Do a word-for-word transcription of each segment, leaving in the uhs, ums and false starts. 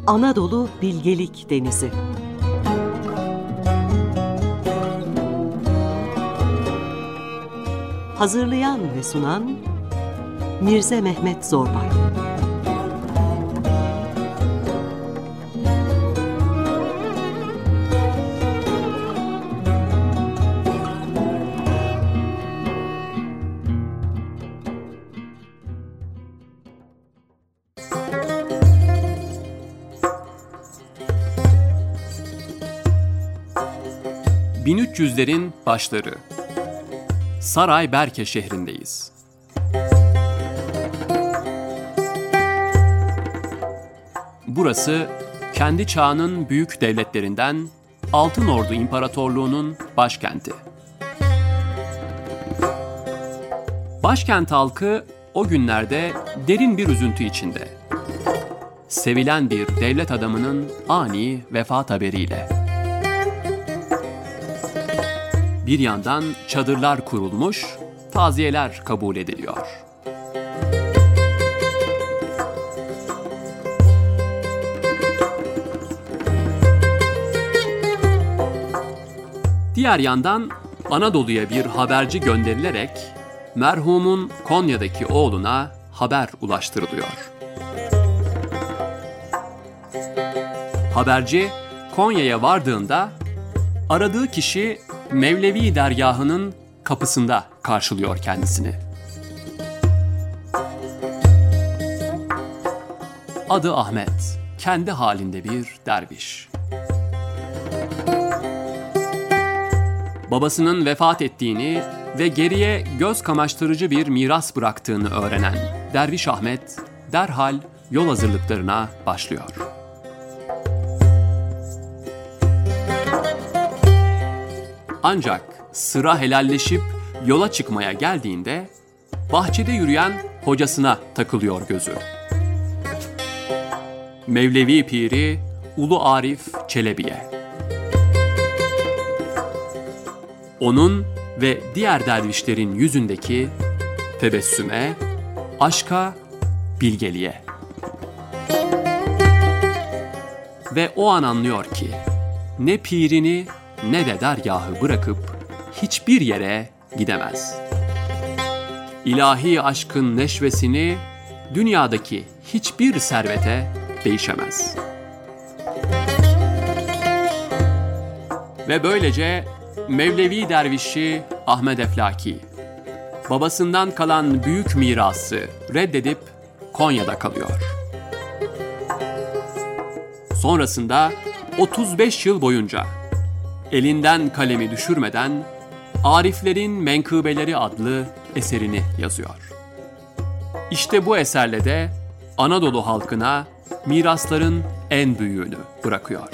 Anadolu Bilgelik Denizi. Hazırlayan ve sunan Mirze Mehmet Zorbay. bin üç yüzlerin başları. Sarayberke şehrindeyiz. Burası kendi çağının büyük devletlerinden Altınordu İmparatorluğu'nun başkenti. Başkent halkı o günlerde derin bir üzüntü içinde. Sevilen bir devlet adamının ani vefat haberiyle. Bir yandan çadırlar kurulmuş, taziyeler kabul ediliyor. Diğer yandan Anadolu'ya bir haberci gönderilerek merhumun Konya'daki oğluna haber ulaştırılıyor. Haberci Konya'ya vardığında aradığı kişi Mevlevi dergahının kapısında karşılıyor kendisini. Adı Ahmet, kendi halinde bir derviş. Babasının vefat ettiğini ve geriye göz kamaştırıcı bir miras bıraktığını öğrenen Derviş Ahmet derhal yol hazırlıklarına başlıyor. Ancak sıra helalleşip yola çıkmaya geldiğinde bahçede yürüyen hocasına takılıyor gözü. Mevlevi Piri Ulu Arif Çelebi'ye. Onun ve diğer dervişlerin yüzündeki tebessüme, aşka, bilgeliğe. Ve o an anlıyor ki ne pirini ne de dergahı bırakıp hiçbir yere gidemez. İlahi aşkın neşvesini dünyadaki hiçbir servete değişemez. Ve böylece Mevlevi dervişi Ahmed Eflaki, babasından kalan büyük mirası reddedip Konya'da kalıyor. Sonrasında otuz beş yıl boyunca elinden kalemi düşürmeden Ariflerin Menkıbeleri adlı eserini yazıyor. İşte bu eserle de Anadolu halkına mirasların en büyüğünü bırakıyor.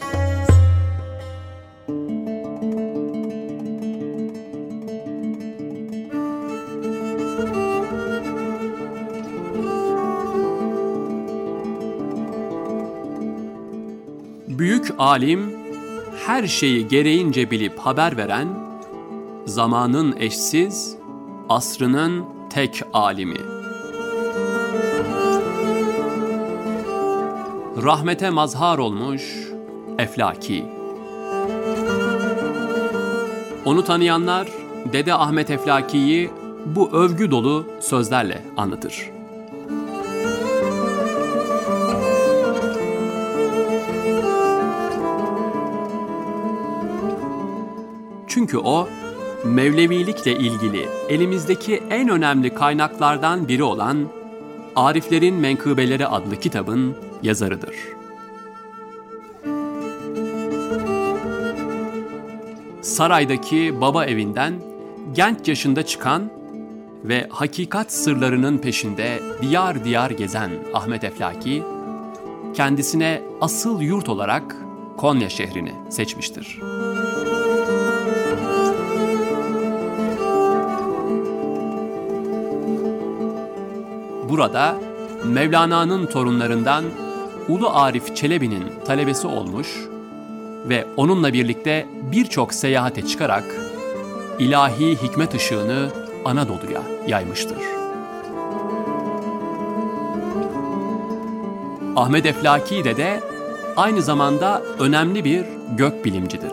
Büyük alim, her şeyi gereğince bilip haber veren, zamanın eşsiz, asrının tek alimi. Rahmete mazhar olmuş Eflaki. Onu tanıyanlar Dede Ahmet Eflaki'yi bu övgü dolu sözlerle anlatır. Çünkü o, Mevlevilikle ilgili elimizdeki en önemli kaynaklardan biri olan Ariflerin Menkıbeleri adlı kitabın yazarıdır. Saraydaki baba evinden genç yaşında çıkan ve hakikat sırlarının peşinde diyar diyar gezen Ahmet Eflaki, kendisine asıl yurt olarak Konya şehrini seçmiştir. Burada Mevlana'nın torunlarından Ulu Arif Çelebi'nin talebesi olmuş ve onunla birlikte birçok seyahate çıkarak ilahi hikmet ışığını Anadolu'ya yaymıştır. Ahmet Eflaki de de aynı zamanda önemli bir gökbilimcidir.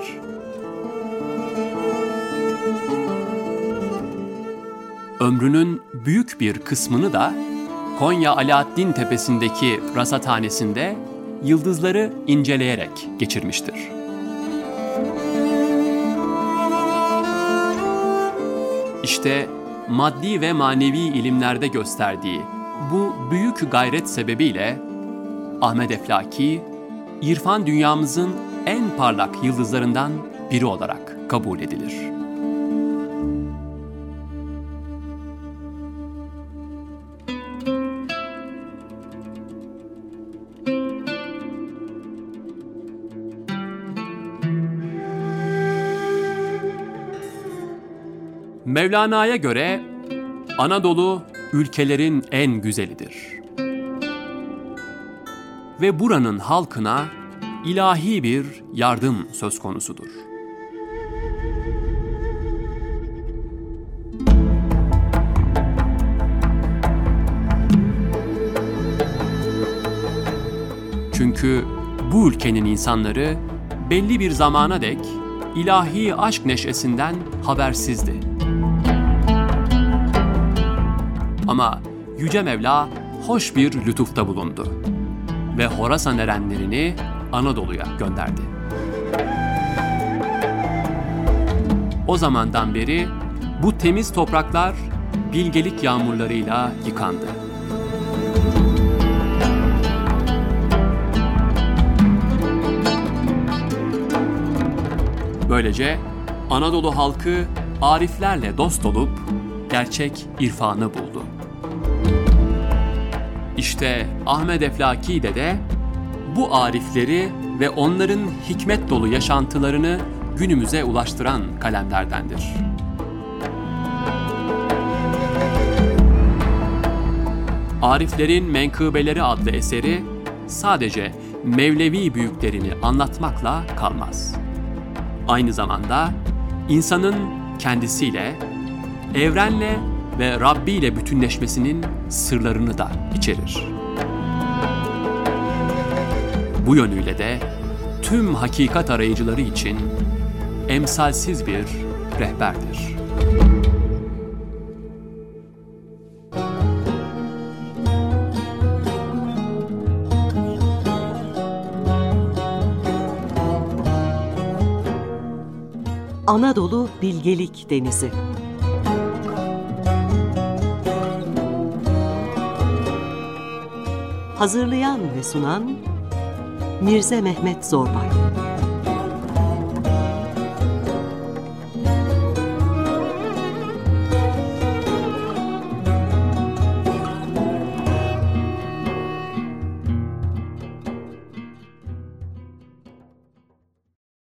Ömrünün büyük bir kısmını da Konya Alaaddin Tepesi'ndeki rasathanesinde yıldızları inceleyerek geçirmiştir. İşte maddi ve manevi ilimlerde gösterdiği bu büyük gayret sebebiyle Ahmet Eflaki, irfan dünyamızın en parlak yıldızlarından biri olarak kabul edilir. Mevlana'ya göre Anadolu ülkelerin en güzelidir. Ve buranın halkına ilahi bir yardım söz konusudur. Çünkü bu ülkenin insanları belli bir zamana dek ilahi aşk neşesinden habersizdi. Ama Yüce Mevla hoş bir lütufta bulundu ve Horasan erenlerini Anadolu'ya gönderdi. O zamandan beri bu temiz topraklar bilgelik yağmurlarıyla yıkandı. Böylece Anadolu halkı ariflerle dost olup gerçek irfanı buldu. İşte Ahmet Eflaki de de bu arifleri ve onların hikmet dolu yaşantılarını günümüze ulaştıran kalemlerdendir. Ariflerin Menkıbeleri adlı eseri sadece Mevlevi büyüklerini anlatmakla kalmaz. Aynı zamanda insanın kendisiyle, evrenle ve Rabbi ile bütünleşmesinin sırlarını da içerir. Bu yönüyle de tüm hakikat arayıcıları için emsalsiz bir rehberdir. Anadolu Bilgelik Denizi. Hazırlayan ve sunan Mirze Mehmet Zorbay.